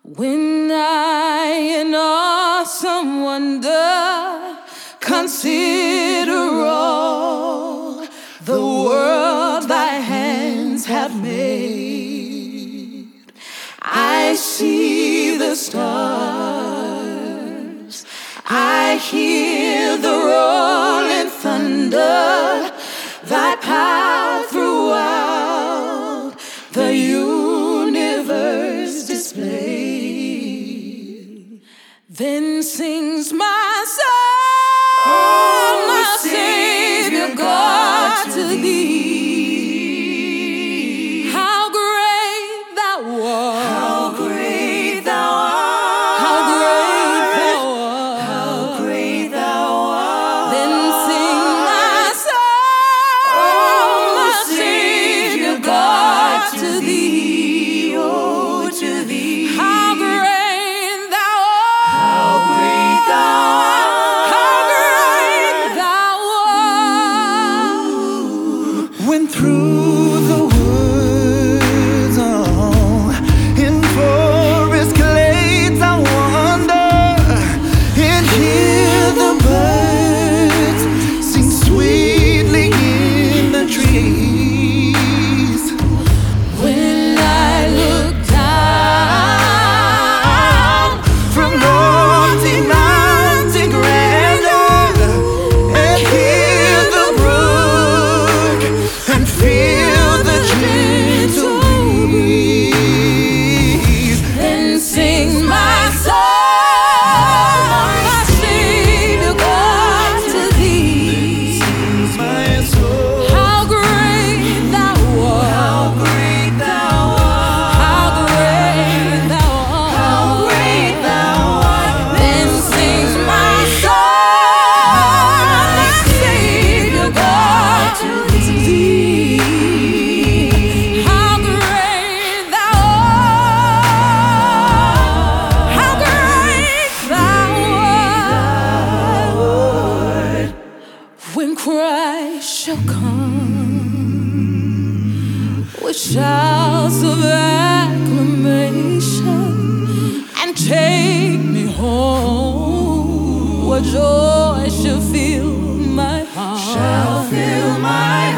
When I in awesome wonder consider all the world thy hands have made, I see the stars, I hear the rolling thunder, thy power throughout the universe displayed. Then sings my soul, my Savior God, to thee. How great thou art! How great thou art! How great thou art! How great thou art! Then sing my soul, my Savior God, to thee, oh, to thee. How great thou art! How great thou art! How great thou art! When through the woods, in forest glades I wander and hear the birds sing sweetly in the trees. When I look down From lofty mountain grandeur and hear the brook and feel the gentle breeze. then sings my soul, my Savior God, to thee. My soul, How great thou art! how great thou art! How great thou art! How great thou art! Then sings my soul, my Savior God, to thee. How great thou art! How great thou art! When Christ shall come with shouts of acclamation and take me home, what joy shall fill my heart, Shall fill my